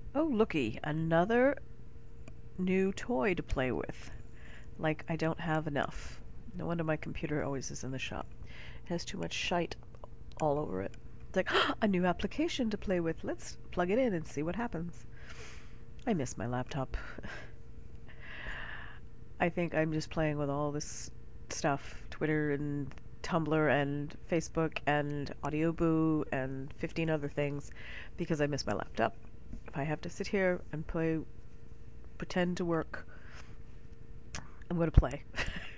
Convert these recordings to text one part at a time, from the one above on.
Oh, looky, another new toy to play with. Like, I don't have enough. No wonder my computer always is in the shop. It has too much shite all over it. It's like, a new application to play with. Let's plug it in and see what happens. I miss my laptop. I think I'm just playing with all this stuff, Twitter and Tumblr and Facebook and Audioboo and 15 other things, because I miss my laptop. If I have to sit here and pretend to work, I'm going to play.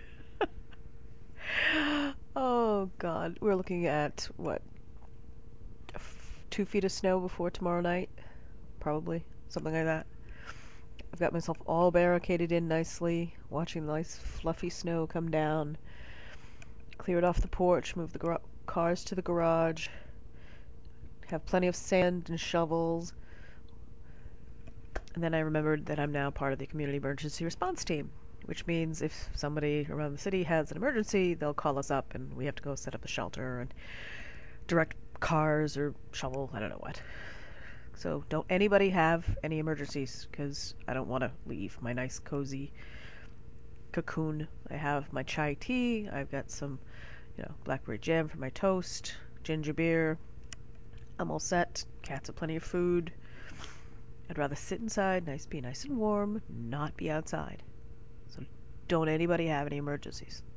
Oh God, we're looking at what, 2 feet of snow before tomorrow night, probably something like that. I've got myself all barricaded in nicely, watching the nice fluffy snow come down. Cleared off the porch, moved the cars to the garage. Have plenty of sand and shovels. And then I remembered that I'm now part of the community emergency response team, which means if somebody around the city has an emergency, they'll call us up and we have to go set up a shelter and direct cars or shovel, I don't know what. So don't anybody have any emergencies, because I don't want to leave my nice cozy cocoon. I have my chai tea, I've got some, blackberry jam for my toast, ginger beer. I'm all set. Cats have plenty of food. I'd rather sit inside, be nice and warm, not be outside. So don't anybody have any emergencies.